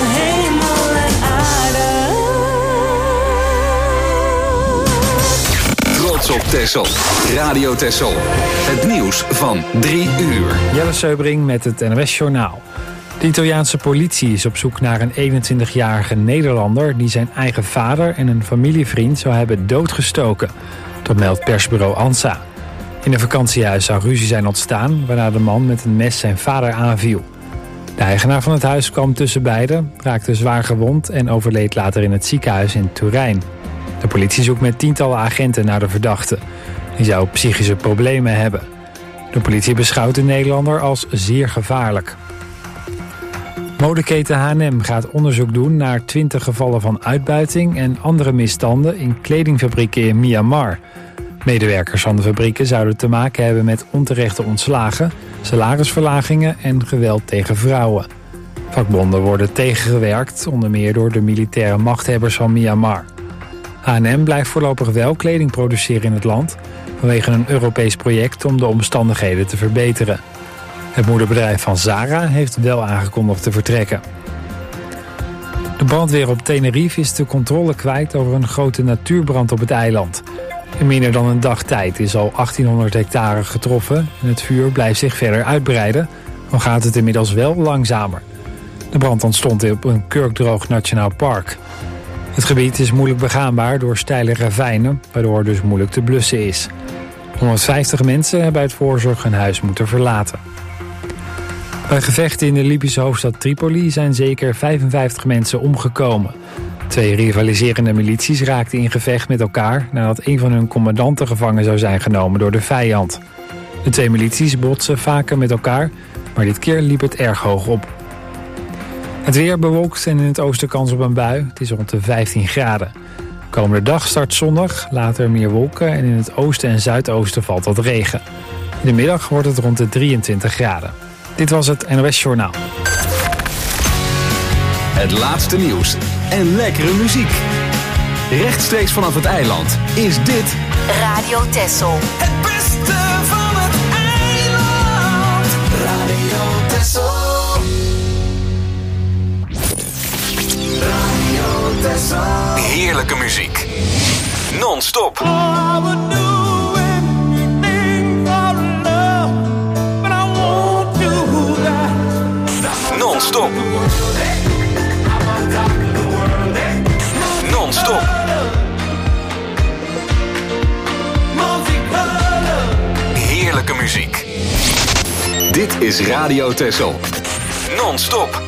hemel en aarde. Trots op Texel. Radio Texel. Het nieuws van 3 uur. Jelle Seubring met het NOS Journaal. De Italiaanse politie is op zoek naar een 21-jarige Nederlander die zijn eigen vader en een familievriend zou hebben doodgestoken. Dat meldt persbureau ANSA. In een vakantiehuis zou ruzie zijn ontstaan, waarna de man met een mes zijn vader aanviel. De eigenaar van het huis kwam tussen beiden, raakte zwaar gewond en overleed later in het ziekenhuis in Turijn. De politie zoekt met tientallen agenten naar de verdachte. Die zou psychische problemen hebben. De politie beschouwt de Nederlander als zeer gevaarlijk. Modeketen H&M gaat onderzoek doen naar 20 gevallen van uitbuiting en andere misstanden in kledingfabrieken in Myanmar. Medewerkers van de fabrieken zouden te maken hebben met onterechte ontslagen, salarisverlagingen en geweld tegen vrouwen. Vakbonden worden tegengewerkt, onder meer door de militaire machthebbers van Myanmar. H&M blijft voorlopig wel kleding produceren in het land, vanwege een Europees project om de omstandigheden te verbeteren. Het moederbedrijf van Zara heeft wel aangekondigd te vertrekken. De brandweer op Tenerife is de controle kwijt over een grote natuurbrand op het eiland. In minder dan een dag tijd is al 1800 hectare getroffen en het vuur blijft zich verder uitbreiden, al gaat het inmiddels wel langzamer. De brand ontstond op een kurkdroog nationaal park. Het gebied is moeilijk begaanbaar door steile ravijnen, waardoor het dus moeilijk te blussen is. 150 mensen hebben uit voorzorg hun huis moeten verlaten. Bij gevechten in de Libische hoofdstad Tripoli zijn zeker 55 mensen omgekomen. 2 rivaliserende milities raakten in gevecht met elkaar nadat een van hun commandanten gevangen zou zijn genomen door de vijand. De 2 milities botsen vaker met elkaar, maar dit keer liep het erg hoog op. Het weer bewolkt en in het oosten kans op een bui. Het is rond de 15 graden. Komende dag start zonnig, later meer wolken en in het oosten en zuidoosten valt wat regen. In de middag wordt het rond de 23 graden. Dit was het NOS Journaal. Het laatste nieuws en lekkere muziek. Rechtstreeks vanaf het eiland is dit Radio Texel. Het beste van het eiland. Radio Texel. Radio Texel. heerlijke muziek. Non-stop. Non-stop. Non-stop. Heerlijke muziek. Dit is Radio Texel. Non-stop.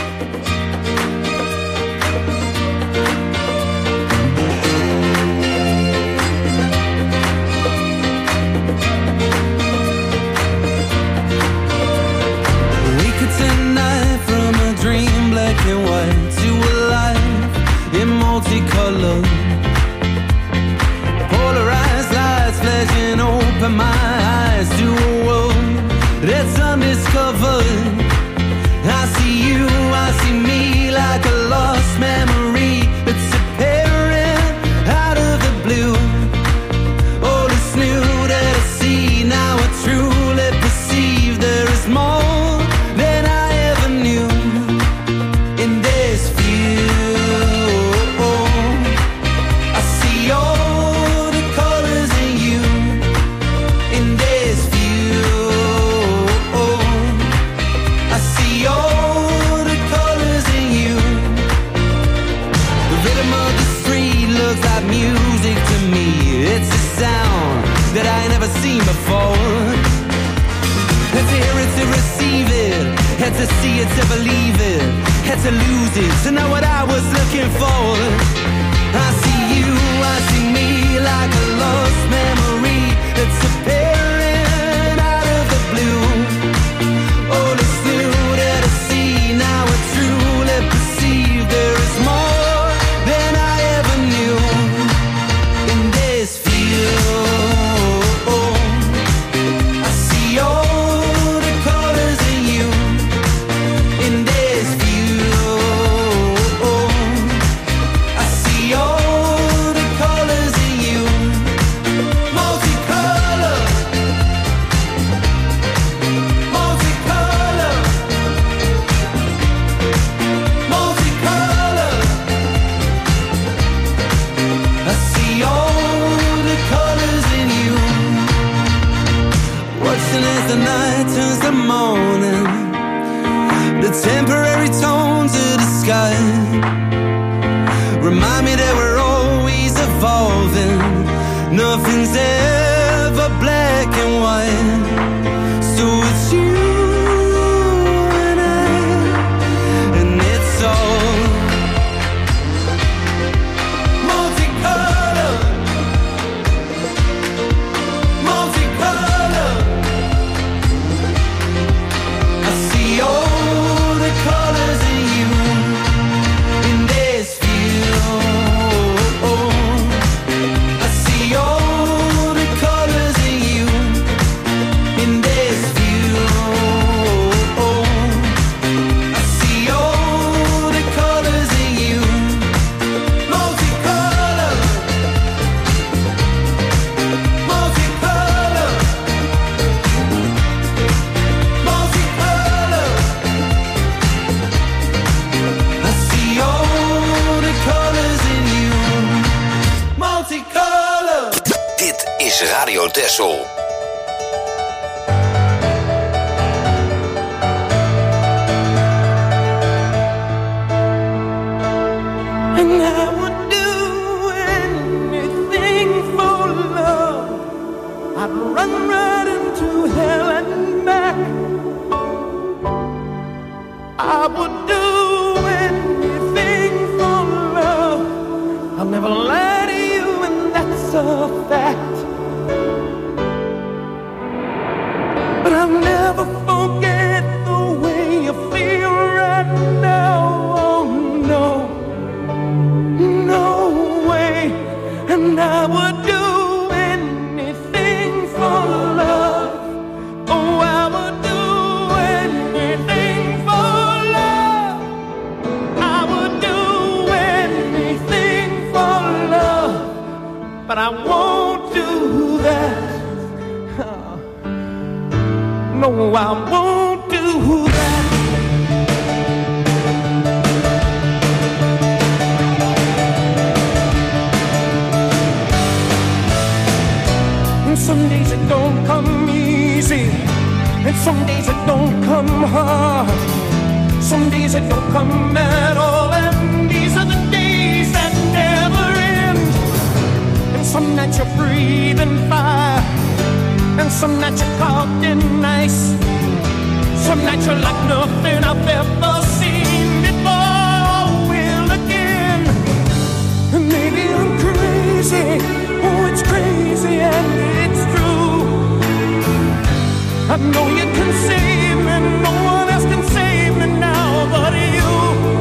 Black and white to a life in multicolor. Polarized lights flashing open my eyes to a world that's undiscovered. I see you, I see me like a lost memory that's appearing out of the blue. All is new that I see, now I truly perceive there is more than I ever knew. That I never seen before. Had to hear it to receive it, had to see it to believe it, had to lose it to know what I was looking for. I see you, I see me like a lost memory that's appearing out of the blue. All is new that I see, now I truly perceive there is more than I ever knew in this field. is Radio Texel. And I would do anything for love. I'd run right into hell and back. I would do anything for love. I'll never lie to you, and that's a fact. But I'll never forget the way you feel right now. Oh no, no way. And I would do anything for love. Oh, I would do anything for love. I would do anything for love. But I won't do that. No, I won't do that. And some days it don't come easy, and some days it don't come hard. Some days it don't come at all, and these are the days that never end. And some nights you're breathing fire, and some nights you're caught in ice. Some nights you're like nothing I've ever seen before. Will again. And maybe I'm crazy. Oh, it's crazy and it's true. I know you can save me. No one else can save me now but you.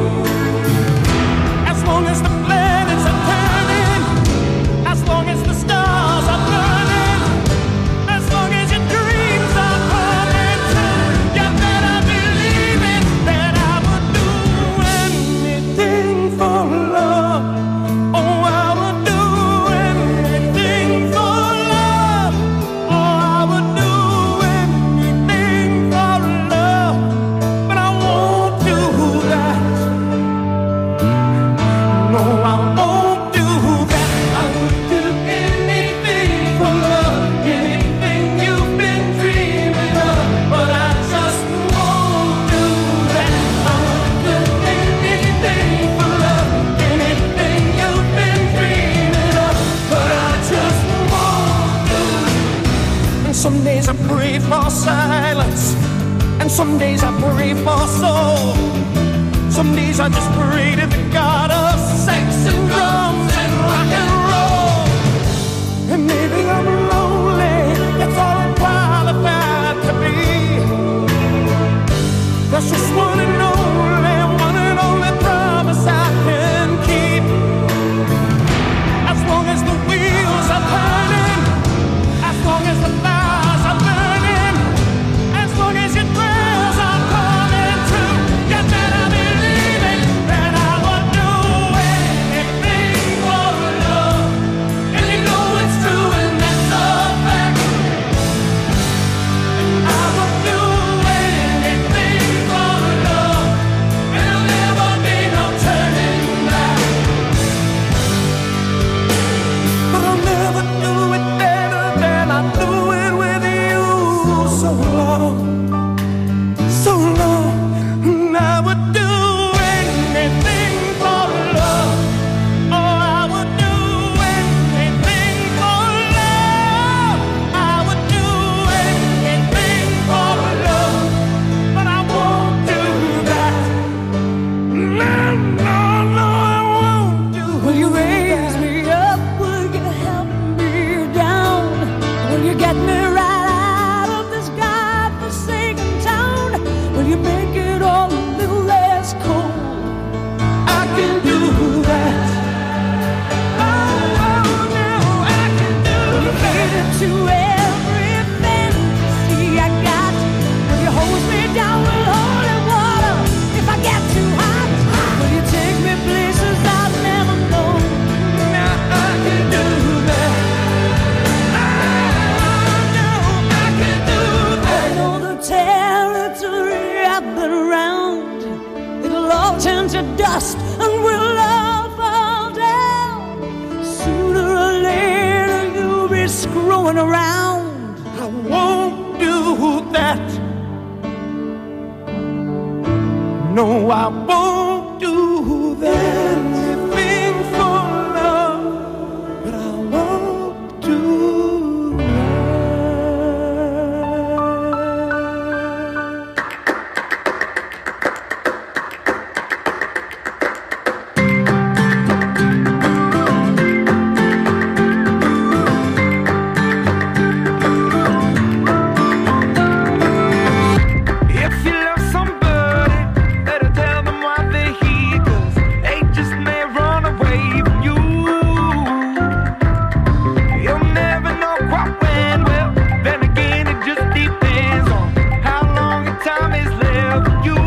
As long as the planets are turning, as long as the stars are burning, as long as your dreams are coming true, you better believe it, that I would do anything for love. Oh, I would do anything for love. Oh, I would do anything for love. But I won't do that. No, I won't do that. I would do anything for love, anything you've been dreaming of. But I just won't do that. I would do anything for love, anything you've been dreaming of. But I just won't do it. And some days I pray for silence, and some days I pray for soul. Some days I just pray to the God of sex and drums and rock and roll. And maybe I'm lonely, that's all I'm qualified to be. That's just one and only promise I can keep. As long as the wheels are turning, as long as the fires are burning, as long as your prayers are coming true, you better believe it, that I will no, I won't do that. Anything for love, but I won't do that. If you love somebody, better tell them why they're here, 'cause they just may run away from you. You'll never know quite when, well, then again it just depends on how long the time is left for you.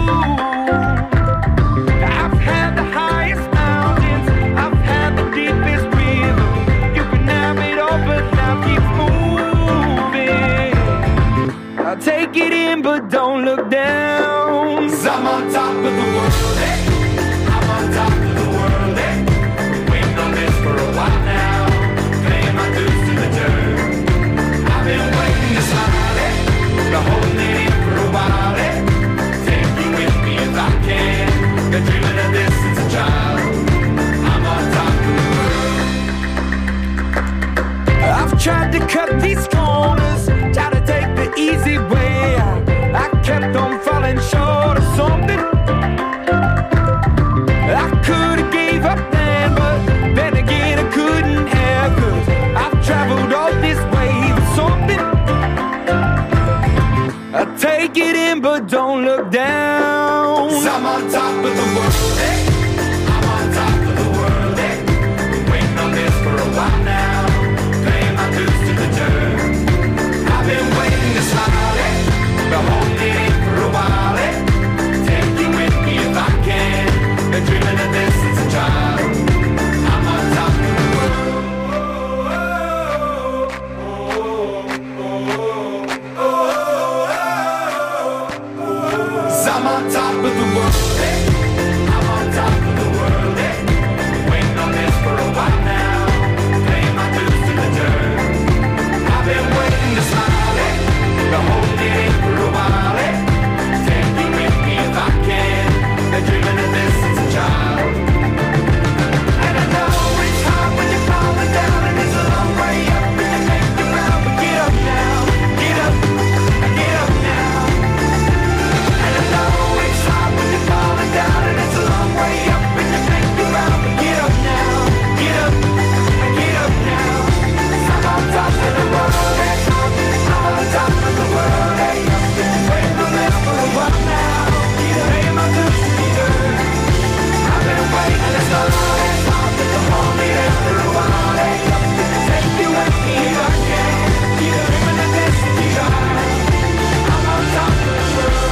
I've had the highest mountains, I've had the deepest river. You can have it all, but now keep moving. I'll take it in, but don't look down. 'Cause I'm on top of the world, hey. I'm on top of the world, hey. Waiting on this for a while now. Paying my dues to the dirt. I've been waiting to smile, hey. Been holding it in for a while, hey. Take you with me if I can. Been dreaming of this since a child. I'm on top of the world. I've tried to cut these corners, tried to take the easy way out. I kept on falling short of something. I could've gave up then, but then again I couldn't have, 'cause I've traveled all this way for something. I take it in, but don't look down. 'Cause I'm on top of the world, hey. I'm on top of the world, hey. Been waiting on this for a while now. Paying my dues to the dirt. I've been waiting to smile, hey. Been holding it in for a while, hey. Take you with me if I can. Been dreaming of this since a child. I'm on top of the world. 'Cause I'm on top of the world, hey. I'm on top of the world, hey. Waiting on this for a while now. Paying my dues to the dirt. I've been waiting to smile, hey. Been holding it in for a while, hey. Take you with me if I can. Been dreaming of this since a child. And I know it's hard when you're falling down, and it's a long way up, and you make the ground, but get up now, get up now. And I know it's hard when you're falling down, and it's a long way up, and you make the ground, but get up now, get up now. I'm on top of the world, hey. I'm on top of the world, hey. Waiting for this for a while now. Paying my dues to the dirt. I've been waiting to start, but the hold me there for a while, hey. Take you with me if I can. Dreaming of this to be gone. I'm on top of the world.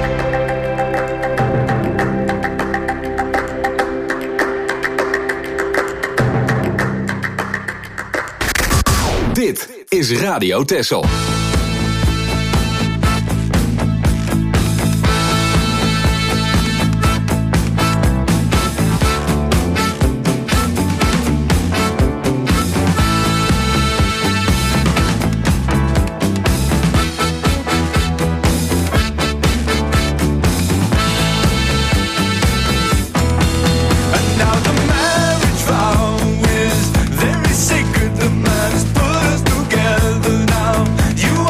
Dit is Radio Texel. And now the marriage vow is very sacred. The man has put us together now. You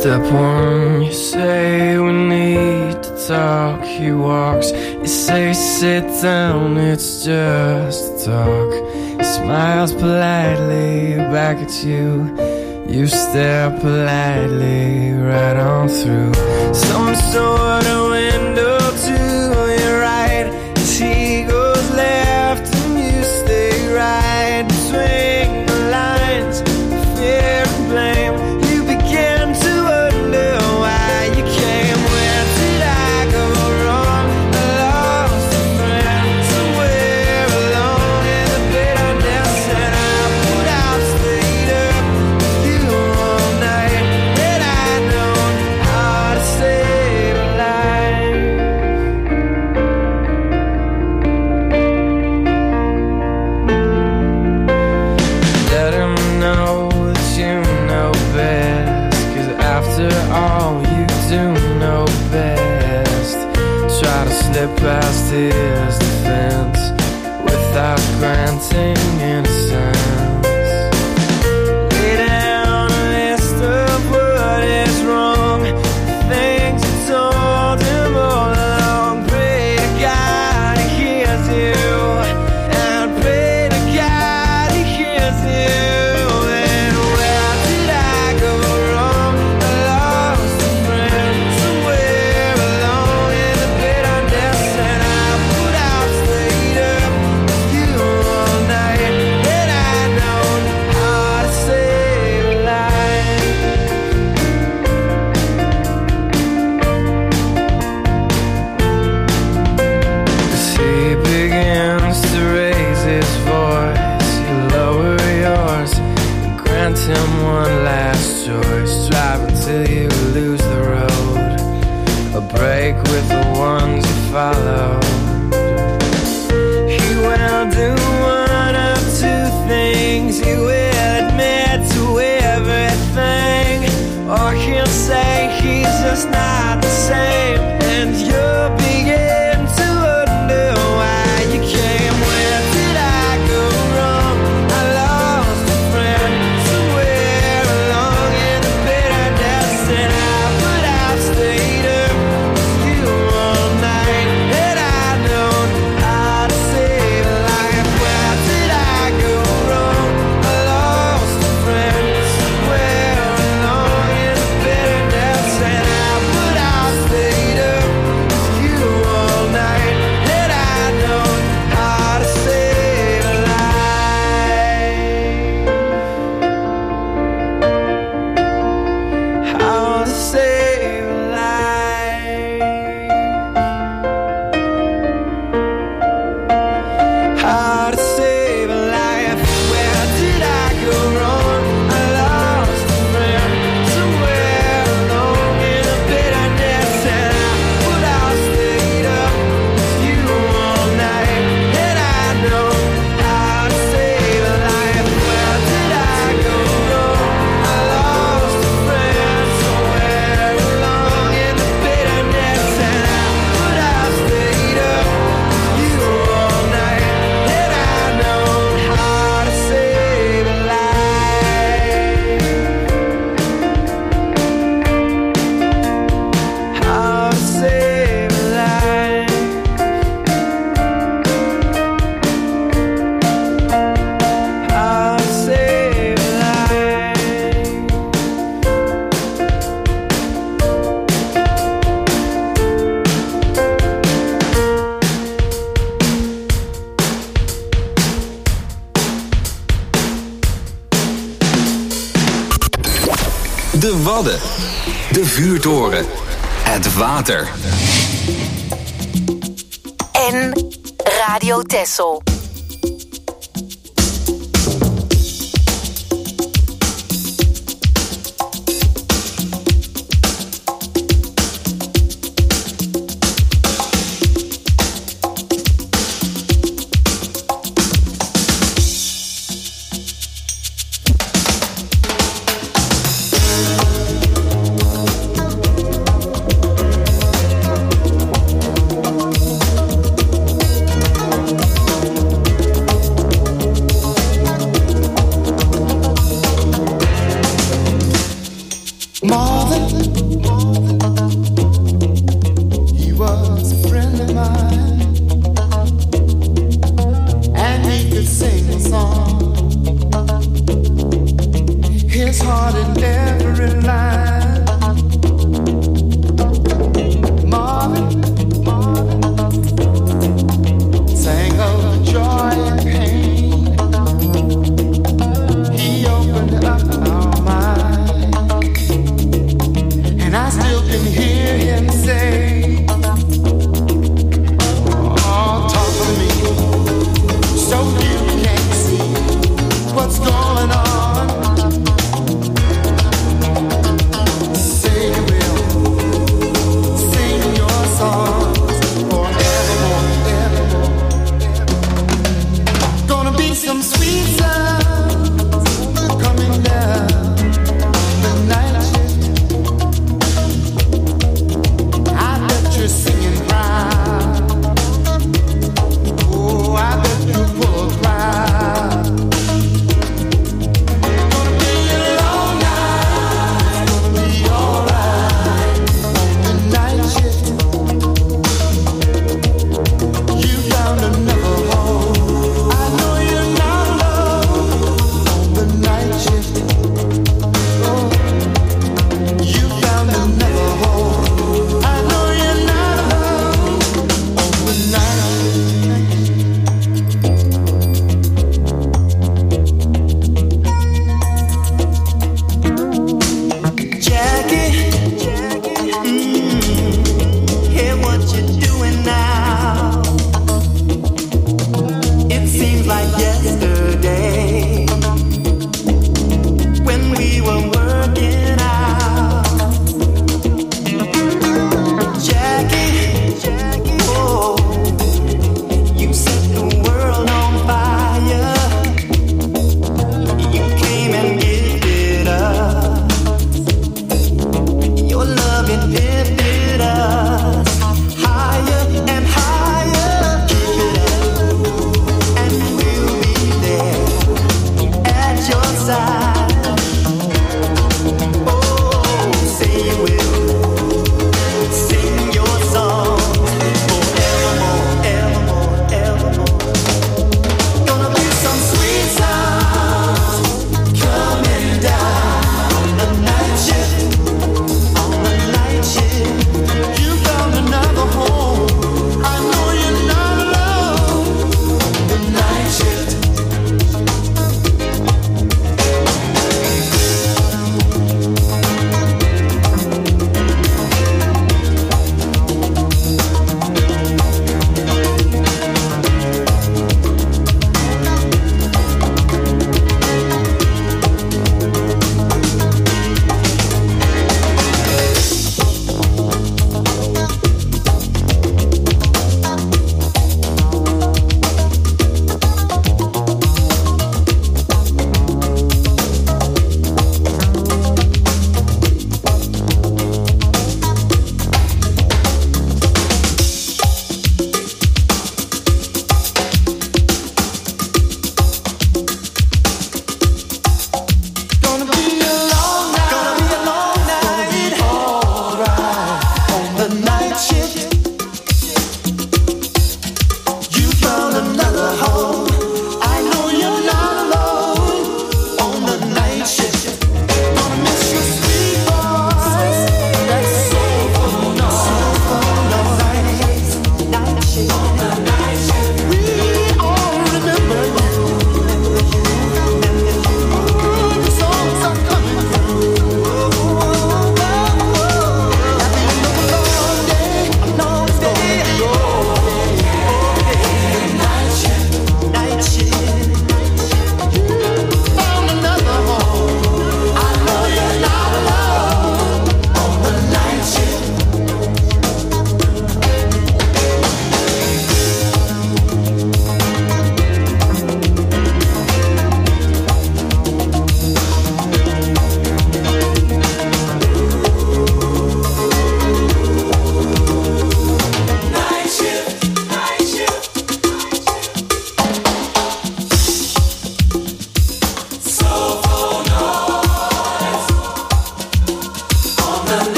Step one, you say we need to talk. He walks, you say sit down, it's just talk. He smiles politely back at you. You stare politely right on through some sort of window to your right. As he goes left and you stay right between the lines, fear and blame. You begin to wonder why you came. Where did I go wrong? I lost a friend somewhere along in the bitterness, and I put out, stayed up with you all night. Had I known how to save a life. Let him know that you know best, 'cause after all you do know best. Try to slip past his defense without granting innocence. Lay down a list of what is wrong, things you told him all along. Pray to God he hears you, and pray to God he hears you. And where did I go wrong? I lost a friend somewhere along in the bitterness, and I put out, stayed up with you all night. And I know how to save a life. As he begins to raise his voice, you lower yours and grant him one last choice. Drive until you lose the road, a break with the ones you follow. He will do one of two things. He will admit to everything, or he'll say he's just not the same. And you'll begin to wonder why you came. Where did I go wrong? I lost a friend somewhere along in the bitterness, and I put out, stayed up with you all night. And I know how to save a life. Where did I go wrong? I lost a friend somewhere along in the bitterness, and I put out, stayed up with you all night. And I know how to save a life. How to save a life. How to save a life. Where did I go wrong? I lost a friend somewhere along in the bitterness, and I put out, stayed up with you all night. And I know how to save a life. Where did I go wrong? I lost a friend somewhere along in the bitterness, and I put out, stayed up with you all night. And I know how to save a life. How to save a life. How to save a life. De Wadden. De vuurtoren. Het water. En Radio Texel.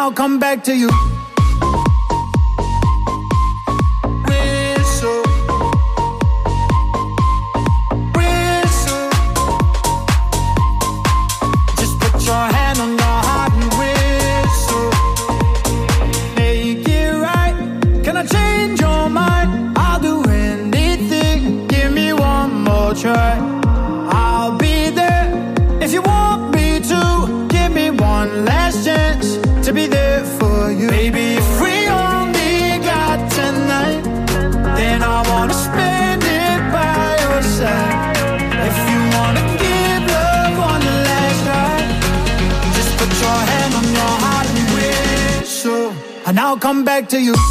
I'll come back to you. Whistle, whistle. Just put your hand on your heart and whistle. Make it right. Can I change your mind? I'll do anything. Give me one more try. I'll be there if you want me to. Give me one last chance to be there for you. Baby, if we only got tonight, then I wanna spend it by your side. If you wanna give love on the last try, just put your hand on your heart and whistle, and I'll come back to you.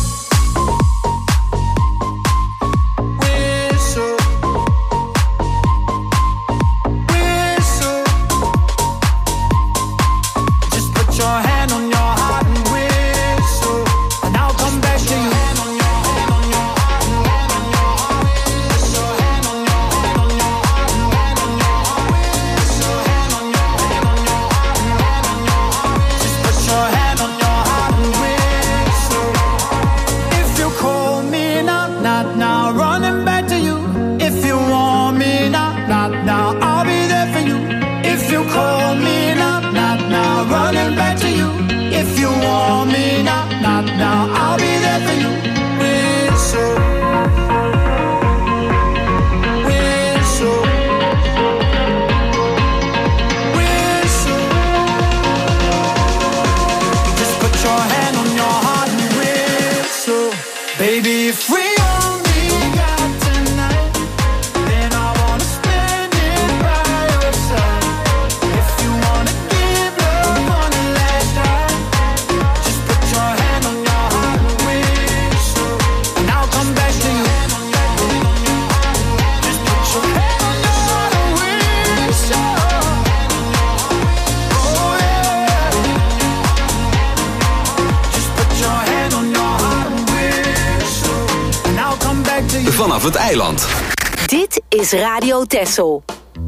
Vanaf het eiland. Dit is Radio Texel.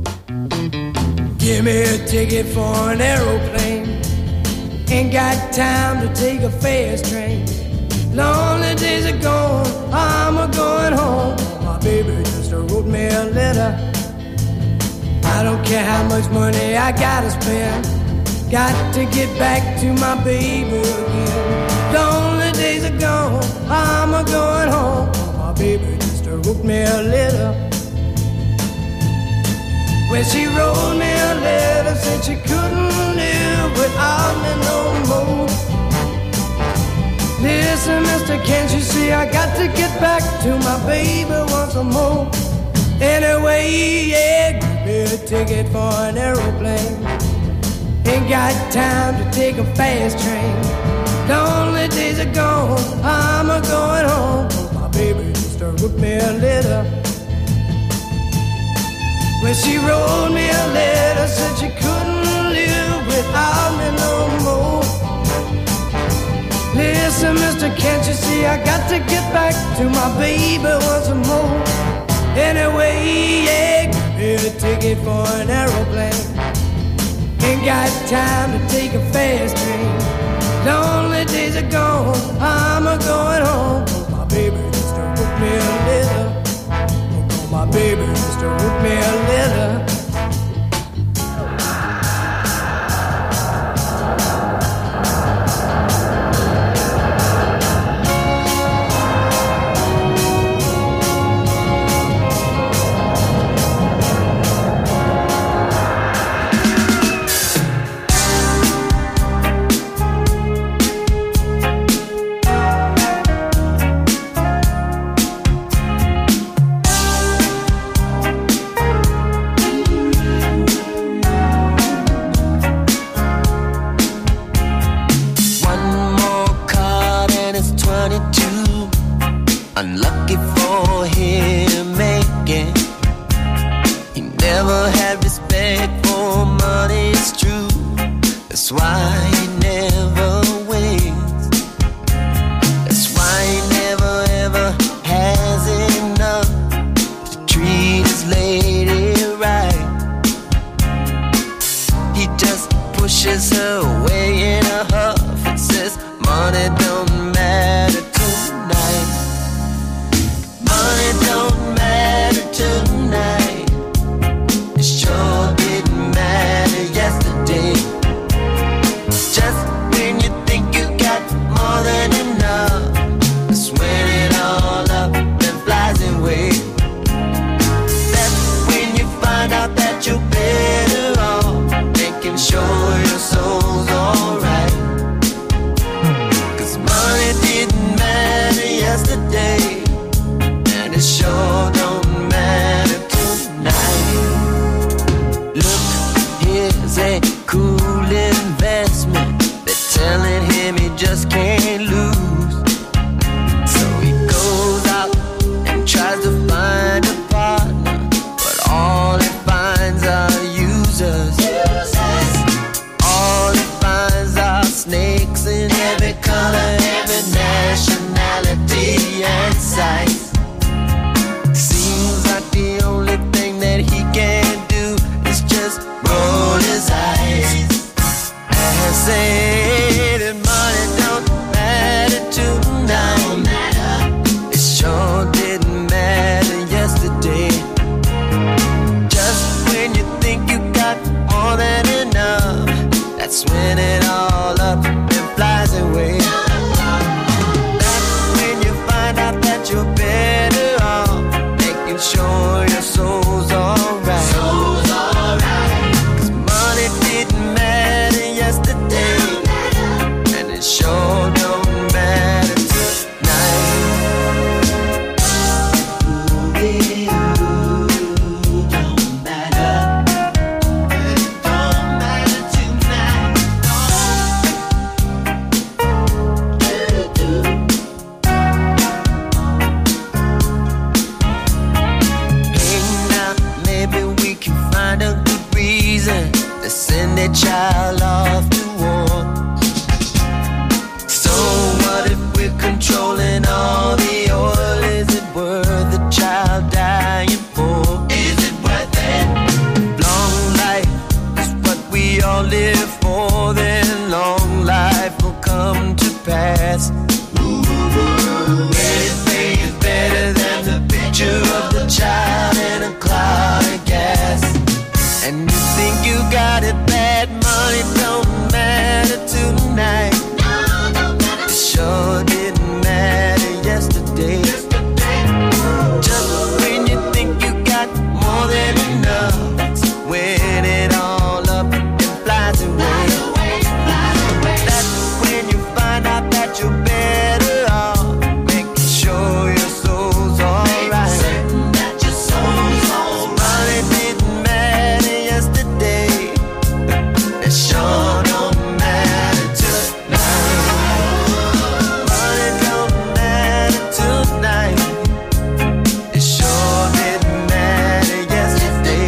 Give me a ticket for an aeroplane. Ain't got time to take a fast train. Lonely days are gone, I'm a-going home. My baby just wrote me a letter. I don't care how much money I gotta spend. Got to get back to my baby again. Lonely days are gone, I'm a-going home. My baby wrote me a letter. When she wrote me a letter, said she couldn't live without me no more. Listen, mister, can't you see I got to get back to my baby once more? Anyway, yeah, give me a ticket for an aeroplane. Ain't got time to take a fast train. Lonely days are gone, I'm a-going home. My baby wrote me a letter. When she wrote me a letter, said she couldn't live without me no more. Listen, mister, can't you see I got to get back to my baby once more? Anyway, yeah, give me a ticket for an aeroplane. Ain't got time to take a fast train. Lonely days are gone, I'm a-going home. My baby wrote me a letter. Oh, my baby just wrote me a letter. Unlucky for him, making. He never had respect for money, it's true. That's why he never wins. That's why he never ever has enough to treat his lady right. He just pushes her away in a huff and says, that you're better off making sure your soul's alright. 'Cause money didn't matter yesterday, and it sure don't matter tonight. Look, here's a cool investment. They're telling him he just can't lose. So he goes out and tries to find a partner, but all he finds are users. All he finds are snakes in every color, every nationality and size. Seems like the only thing that he can do is just roll his eyes and say that money don't matter tonight. It sure didn't matter yesterday. Just when you think you got more than enough, that's when it all up and flies away. That's when you find out that you're better off making sure your soul's alright. 'Cause money didn't matter yesterday, and it sure don't matter tonight. It don't matter. It don't matter tonight. Hey, now maybe we can find a good reason to send a child off to war. So what if we're controlling all the oil? Is it worth the child dying for? Is it worth it? Long life is what we all live for, then long life will come to pass. Anything is better than the picture of the child in a cloud of gas. And you think you got it bad, money don't matter tonight. It sure didn't matter yesterday. Just when you think you got more than enough, that's when it all up and flies away. That's when you find out that you're better off making sure your soul's alright. Money didn't matter yesterday, it sure don't matter tonight. Money don't matter tonight, it sure didn't matter yesterday.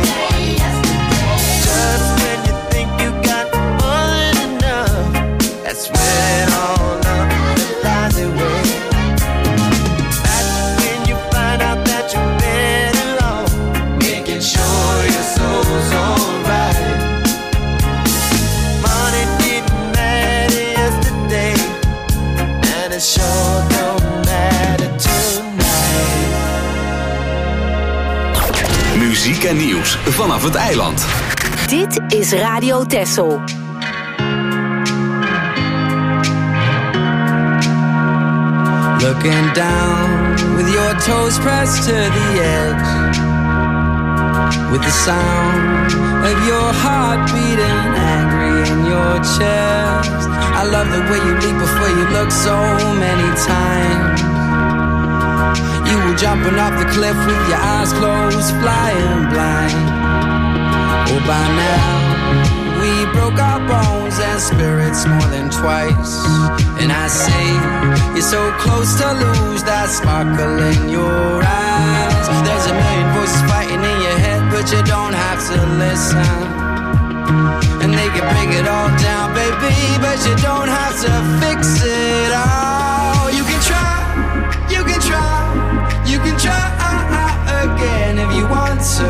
Just when you think you got more than enough, that's when all up flies away. That's when you find out that you're better off making sure your soul's alright. Money didn't matter yesterday, and it sure don't matter tonight. Muziek en nieuws vanaf het eiland. Dit is Radio Texel. Looking down with your toes pressed to the edge, with the sound of your heart beating angry in your chest. I love the way you leap before you look so many times. You were jumping off the cliff with your eyes closed, flying blind. Oh, by now we broke our bones and spirits more than twice. And I say you're so close to lose that sparkle in your eyes. There's a million voices fighting in your head, but you don't have to listen. And they can break it all down, baby, but you don't have to fix it all. You can try, you can try, you can try again if you want to.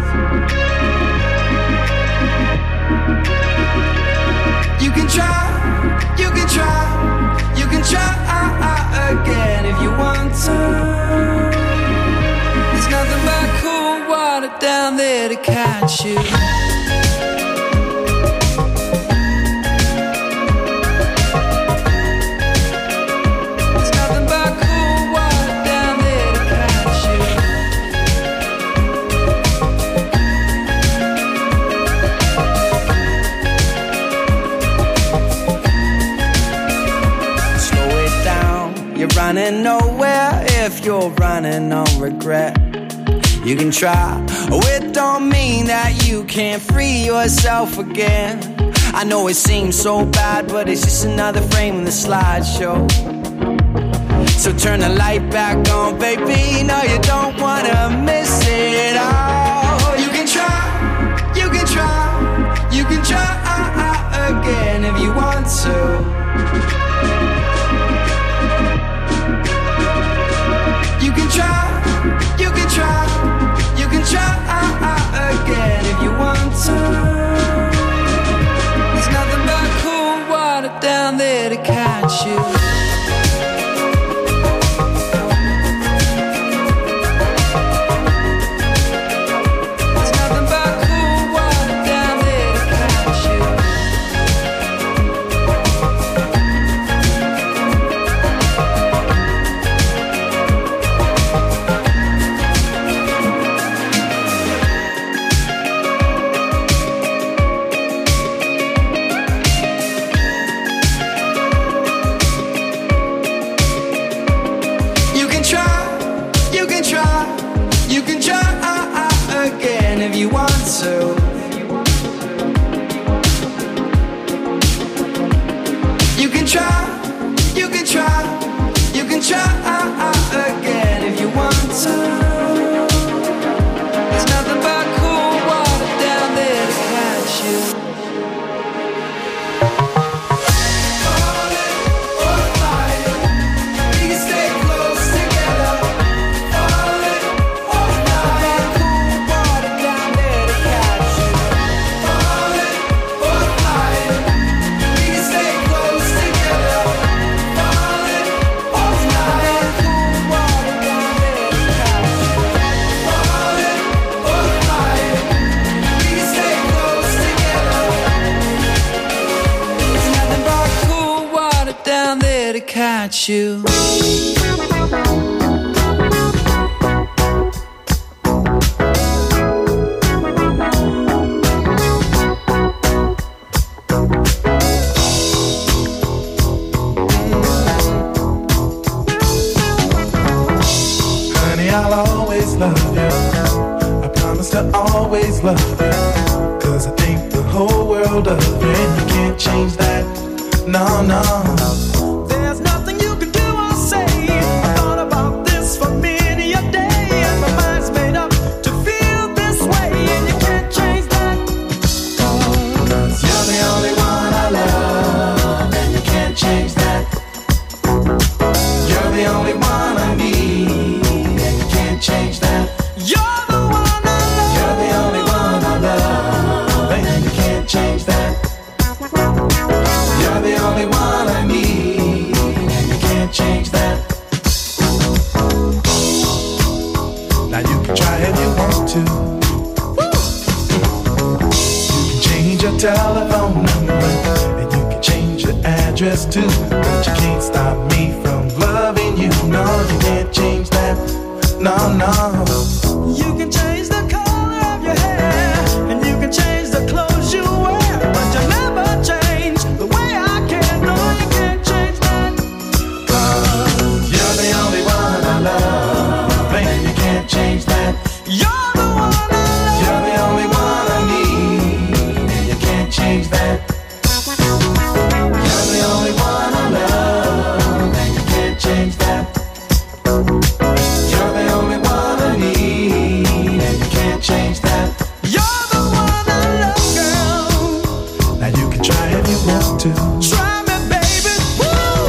You can try, you can try, you can try again if you want to. There's nothing but cool water down there to catch you. running nowhere if you're running on regret. You can try, oh, it don't mean that you can't free yourself again. I know it seems so bad, but it's just another frame in the slideshow. So turn the light back on, baby. No, you don't wanna miss it all. You can try, you can try, you can try again if you want to. You can try, you can try, you can try again if you want to. There's nothing but cool water down there to catch you. You. Honey, I'll always love you. I promise to always love you. 'Cause I think the whole world of you, and you can't change that. No, no. Telephone number, and you can change your address too. But you can't stop me from loving you. No, you can't change that. No, no. You can change the color of your hair, and you can change the clothes you wear, but you never change the way I care. No, you can't change that. 'Cause you're the only one I love, and you can't change that. You're the one I love. You're the only one I need. Change that. You're the only one I love, and you can't change that. You're the only one I need, and you can't change that. You're the one I love, girl. Now you can try if you want to. Try me, baby. Woo!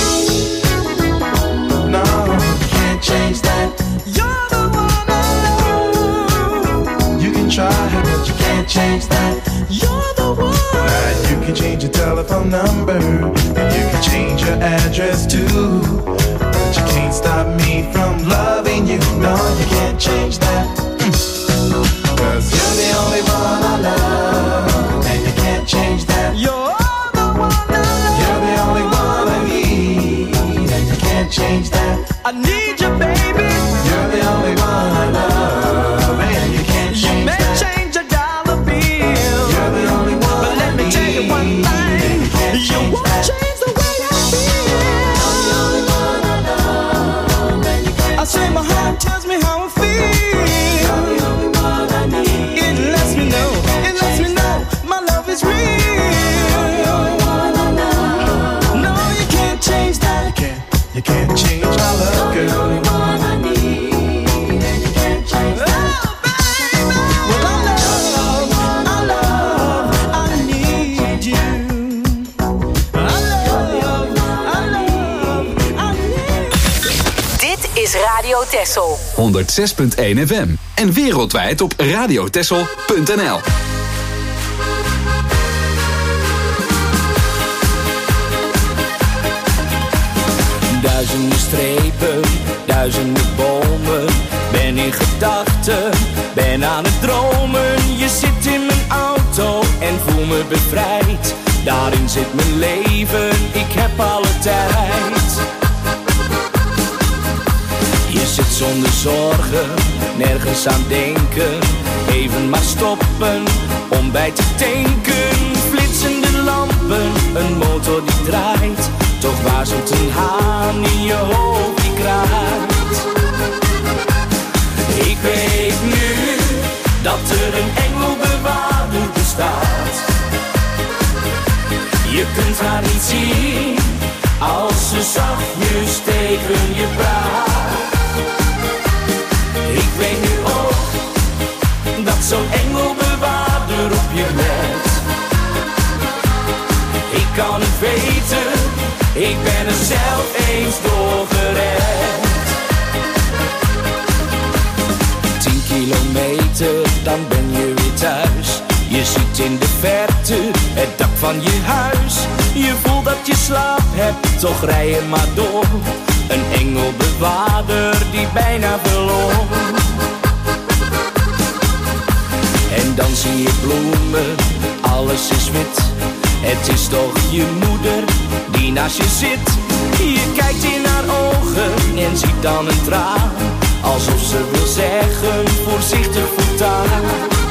No, you can't change that. You're the one I love. You can try, but you can't change that. You're the one. You can change your telephone number, and you can change your address too. But you can't stop me from loving you. No, you can't change that. 'Cause you're the only one I love, and you can't change that. You're the one I love. You're the only one I need, and you can't change that. I need you, baby. You're the only one I love, and you can't change that. You may change a dollar bill. You're the only one. But let me tell you one thing. You won't change the way I feel. You're the only one I love. Texel. 106.1 FM. En wereldwijd op radiotexel.nl. Duizenden strepen, duizenden bomen. Ben in gedachten, ben aan het dromen. Je zit in mijn auto en voel me bevrijd. Daarin zit mijn leven, ik heb alle tijd. Je zit zonder zorgen, nergens aan denken. Even maar stoppen, om bij te tanken. Flitsende lampen, een motor die draait. Toch waarzelt een haan in je hoofd die kraait. Ik weet nu dat er een engelbewaarder bestaat. Je kunt haar niet zien als ze zachtjes tegen je praat. Ik weet nu ook dat zo'n engelbewaarder op je let. Ik kan het weten, ik ben er zelf eens door gered. 10 kilometer, dan ben je weer thuis. Je ziet in de verte het dak van je huis. Je voelt dat je slaap hebt, toch rij je maar door. Een engelbewaarder die bijna verloor. En dan zie je bloemen, alles is wit. Het is toch je moeder die naast je zit. Je kijkt in haar ogen en ziet dan een traan. Alsof ze wil zeggen, voorzichtig voortaan.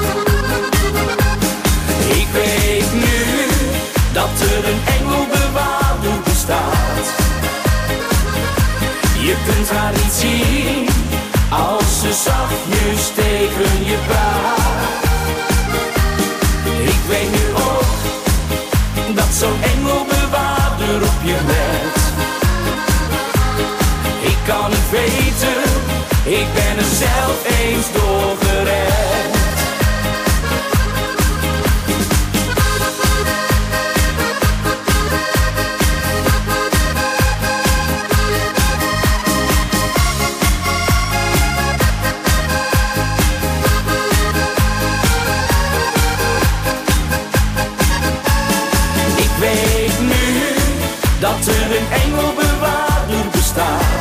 Ik weet nu dat er een engelbewaarder bestaat. Je kunt haar niet zien als ze zachtjes tegen je praat. Ik weet nu ook dat zo'n engelbewaarder op je let. Ik kan het weten, ik ben er zelf eens door gered. Dat er een engelbewaarder bestaat.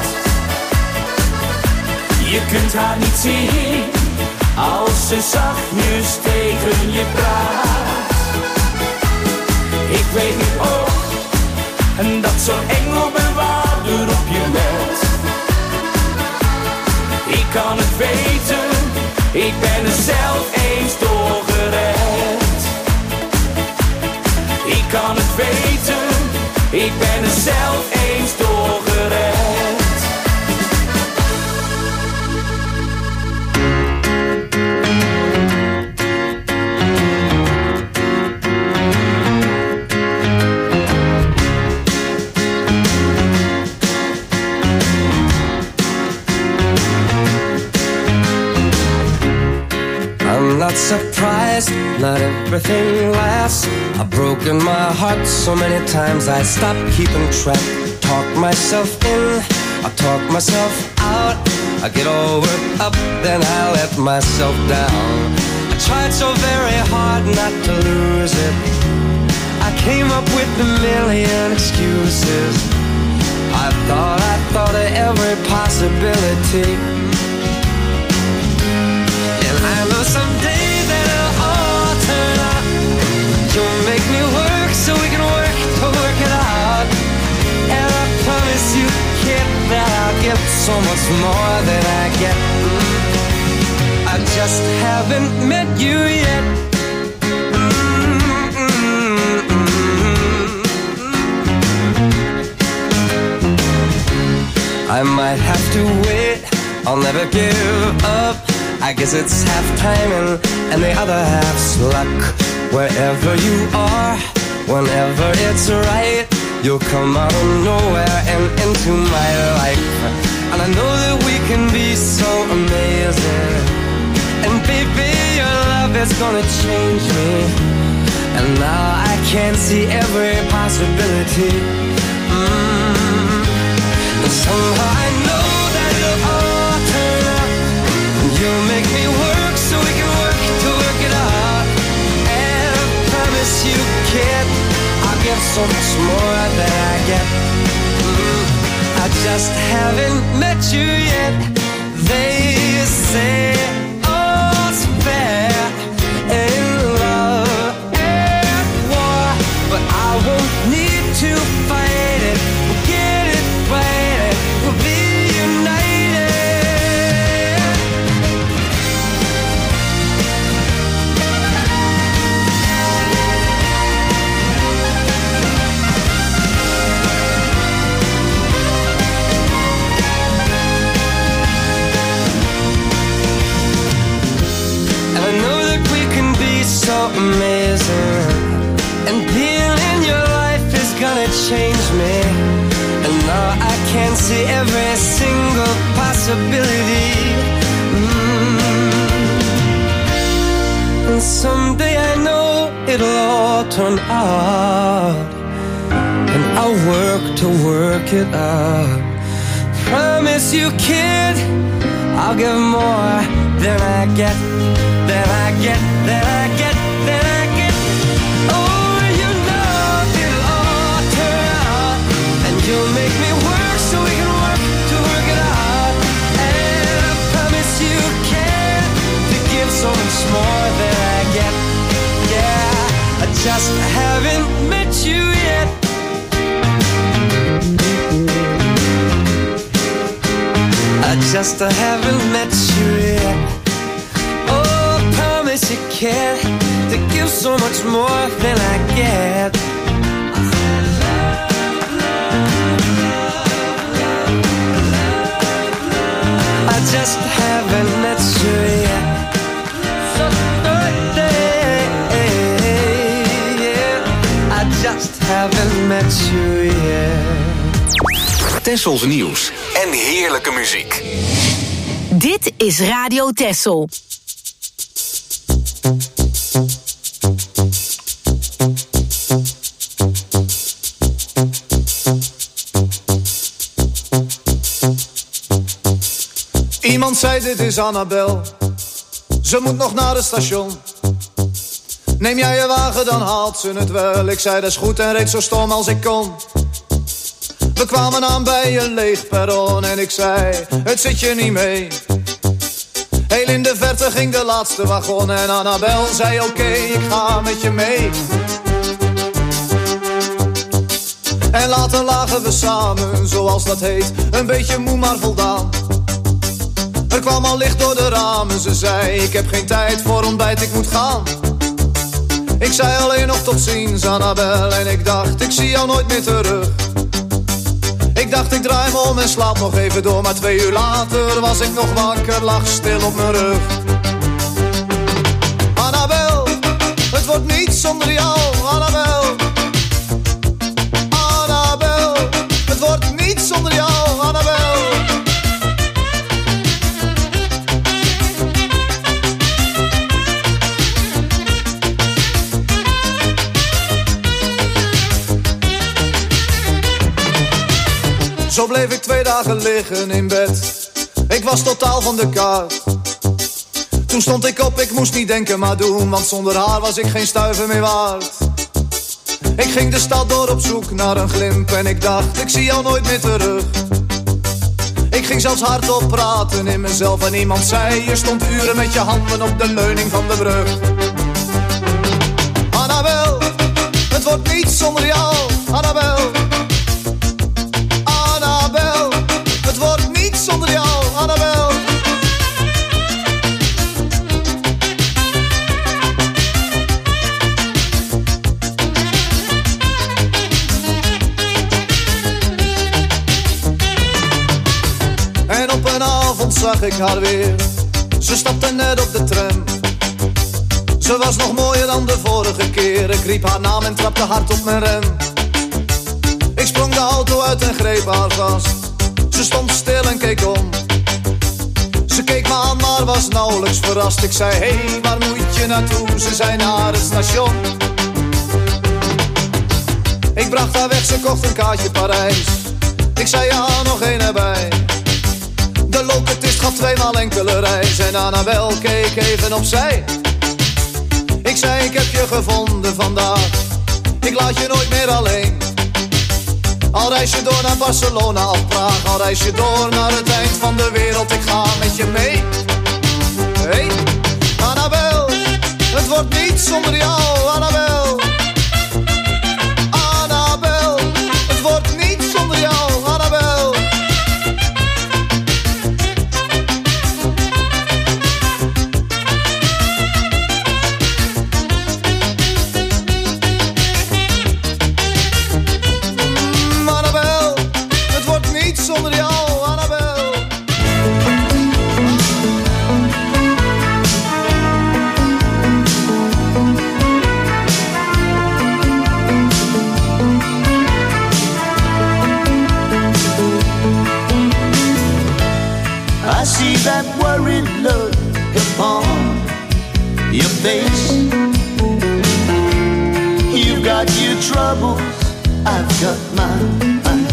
Je kunt haar niet zien als ze zachtjes tegen je praat. Ik weet nu ook dat zo'n engelbewaarder op je let. Ik kan het weten, ik ben er zelf eens door gered. Ik kan het weten, ik ben er zelf eens door gered. I'm not surprised, not everything lasts. I've broken my heart so many times I stopped keeping track. Talk myself in, I talk myself out. I get all worked up, then I let myself down. I tried so very hard not to lose it. I came up with a million excuses. I thought of every possibility. And I know someday that it'll all turn out. You'll make me work so we can work to work it out. And I promise you, kid, that I'll get so much more than I get. I just haven't met you yet. I might have to wait, I'll never give up. I guess it's half timing and the other half's luck. Wherever you are, whenever it's right, you'll come out of nowhere and into my life. And I know that we can be so amazing. And baby, your love is gonna change me. And now I can see every possibility. And somehow I know that it'll all turn you'll make me work so we can work to work it out. And I promise you, kid, I'll give so much more than I get. I just haven't met you yet. They say all's fair in love and war, but I won't need to fight it. We'll get it right, we'll be united. And I know that we can be so amazing, and being in your life is gonna change me. And now I can see every single possibility. And someday I know it'll all turn out, and I'll work to work it out. Promise you, kid, I'll give more than I get, than I get, than I get, than I get. Oh, you know it'll all turn out, and you'll make me work so we can work to work it out. And I promise you, kid, to give so much more than I get. Yeah, I just haven't met you yet. I just haven't met you yet. Oh, I promise you, kid, to give so much more than I get. I just haven't met you yet. So I just haven't met you yet. Tessels nieuws en heerlijke muziek. Dit is Radio Tessel. Iemand zei dit is Annabel, ze moet nog naar het station. Neem jij je wagen, dan haalt ze het wel. Ik zei dat is goed en reed zo stom als ik kon. We kwamen aan bij een leeg perron en ik zei, het zit je niet mee. Heel in de verte ging de laatste wagon en Annabel zei oké, ik ga met je mee. En later lagen we samen, zoals dat heet, een beetje moe maar voldaan. Er kwam al licht door de ramen, ze zei, ik heb geen tijd voor ontbijt, ik moet gaan. Ik zei alleen nog tot ziens, Annabel, en ik dacht, ik zie jou nooit meer terug. Ik dacht, ik draai me om en slaap nog even door, maar 2 uur later was ik nog wakker, lag stil op mijn rug. Annabel, het wordt niet zonder jou, Annabel. Annabel, het wordt niet zonder jou, Annabel. Zo bleef ik 2 dagen liggen in bed. Ik was totaal van de kaart. Toen stond ik op, ik moest niet denken maar doen, want zonder haar was ik geen stuiver meer waard. Ik ging de stad door op zoek naar een glimp en ik dacht, ik zie jou nooit meer terug. Ik ging zelfs hardop praten in mezelf en iemand zei, je stond uren met je handen op de leuning van de brug. Annabel, het wordt niet zonder jou, Annabel. Annabel, het wordt niet zonder jou, Annabel. En op een avond zag ik haar weer. Ze stapte net op de tram. Ze was nog mooier dan de vorige keer. Ik riep haar naam en trapte hard op mijn rem. Ik sprong de auto uit en greep haar vast. Ze stond stil en keek om. Ze keek me aan, maar was nauwelijks verrast. Ik zei, hey, waar moet je naartoe? Ze zei, naar het station. Ik bracht haar weg, ze kocht een kaartje Parijs. Ik zei, ja, nog één erbij. De loopet is gaf 2 maal enkele reis en Annabel keek even opzij. Ik zei, ik heb je gevonden vandaag, ik laat je nooit meer alleen. Al reis je door naar Barcelona of Praag, al reis je door naar het eind van de wereld, ik ga met je mee. Hey, Annabel, het wordt niet zonder jou, Annabel. Annabel, het wordt niet zonder jou, Annabel. Annabel, het wordt niet zonder jou, Annabel. I see that worried look upon your face. You've got your troubles, I've got mine.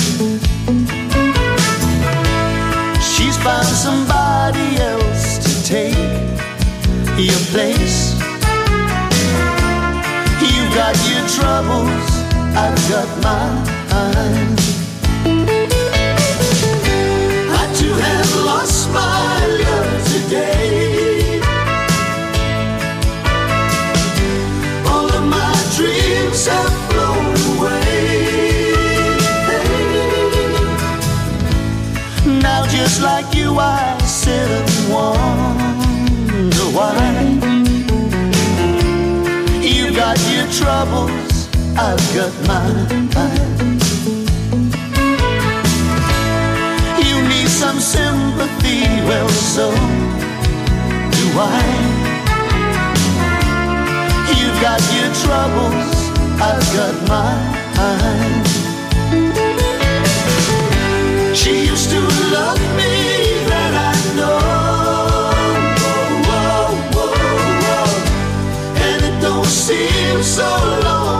She's found somebody else to take your place. You've got your troubles, I've got mine. I too have lost my love today. All of my dreams have flown away. Now just like you I sit and wonder why. You've got your troubles, I've got mine. You need some sympathy, well so do I. You've got your troubles, I've got mine. She used to love me, that I know. Whoa, whoa, whoa. And it don't seem so long